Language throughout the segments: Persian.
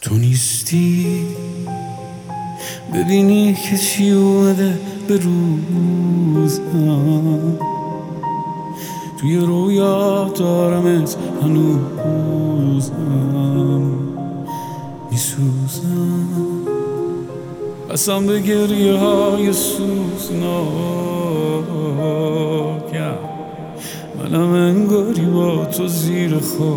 تو نیستی ببینی که چی اومده به روزم، توی رویا دارمت هنوزم میسوزم، قسم به گریه های سوزناکم، منم انگاری با تو زیر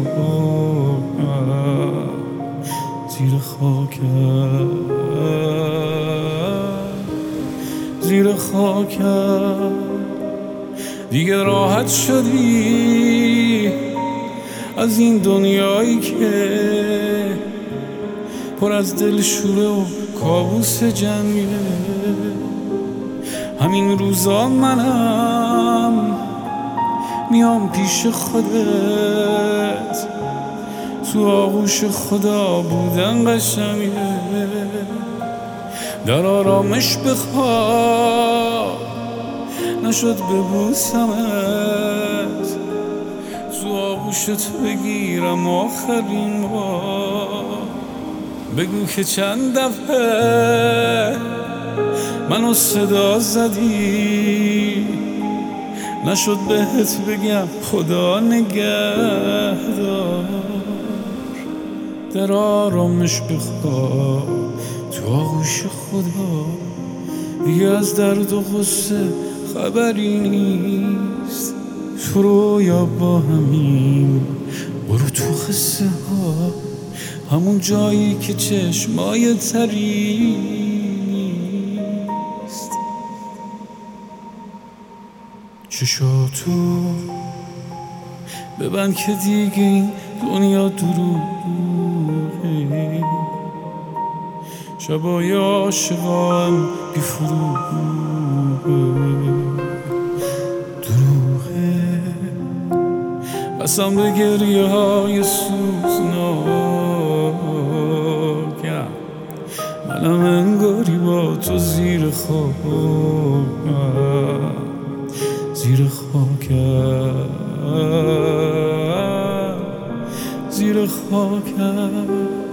خاکم دیگه راحت شدی از این دنیایی که پر از دلشوره و کابوس جنگه. همین روزا منم میام پیش خودت، تو آغوش خدا بودن قشنگه. در آرامش بخواب نشد ببوسمت، تو آغوشت بگیرم آخرین بار. بگو که چند دفعه منو صدا زدی، نشد بهت بگم خدا نگهدار. در آرامش بخواب تو آغوش خدا، دیگه از درد و غصه خبری نیست. تو رویا با همین برو تو قصه ها، همون جایی که چشمای تری نیست. چشاتو ببند که دیگه این دنیا دروغه، شبای عاشقام بی دروغه، قسم به گریه های سوزناکم، منم انگاری با تو زیر خاکم